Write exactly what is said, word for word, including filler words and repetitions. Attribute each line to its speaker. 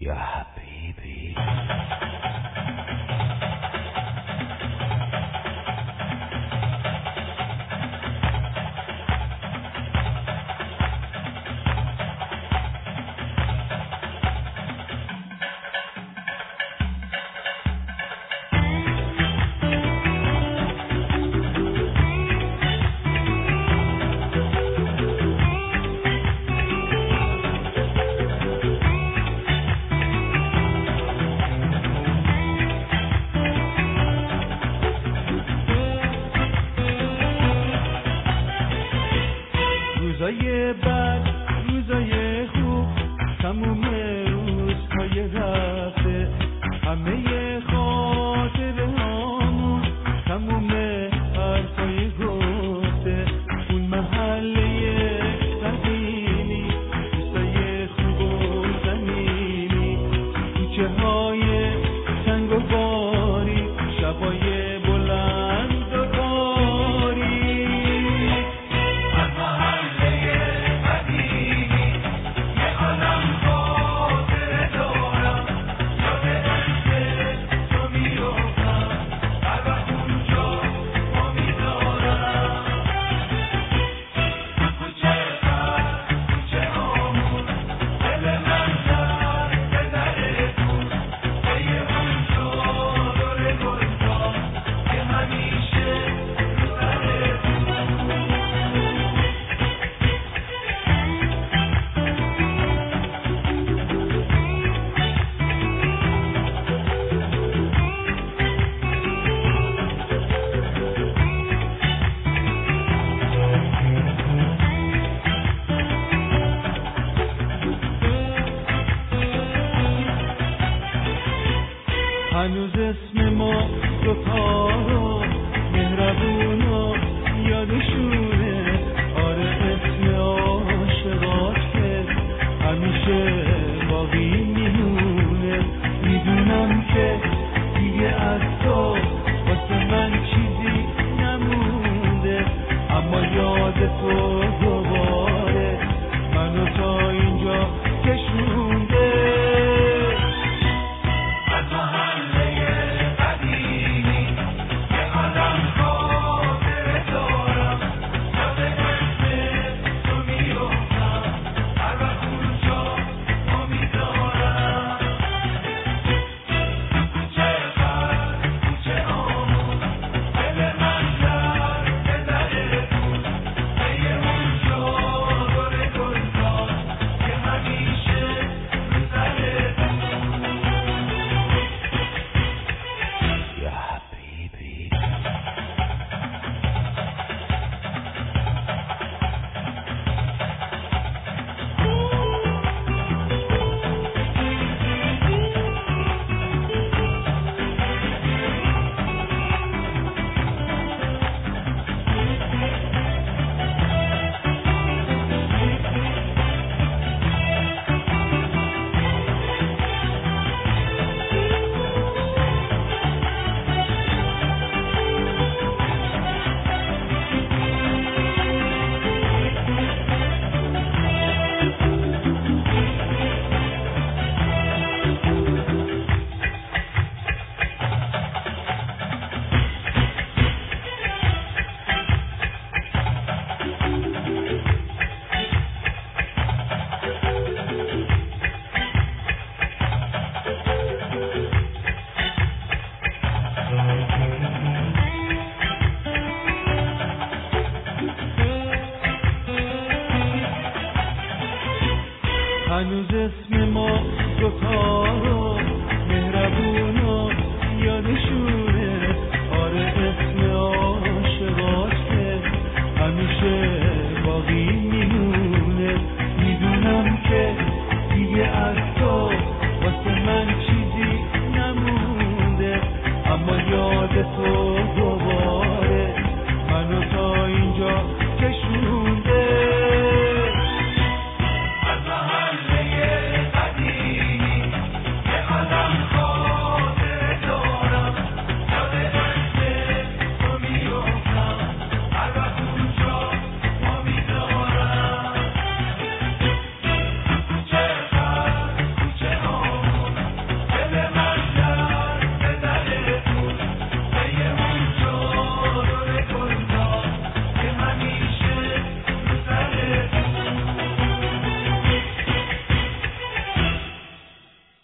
Speaker 1: یا حبیبی.
Speaker 2: روزای بد، روزای خوب، تموم روزهای رفته، همه خاطره هامون، تموم حرفای گفته، اون محله قدیمی، روزای خوب و زمینی، کوچه های تنگ و باری، شبای بلند و باری. هنوز اسم ما دوتا رو مهربون و یادشونه، آره اسم عاشقات که همیشه باقی میمونه. میدونم که دیگه از تو واسه من چیزی نمونده، اما یاد تو دوباره منو تا اینجا کشونده. هنوز اسم ما دوتا رو مهربون و یادشونه، آره اسم عاشقات که همیشه باقی میمونه. میدونم که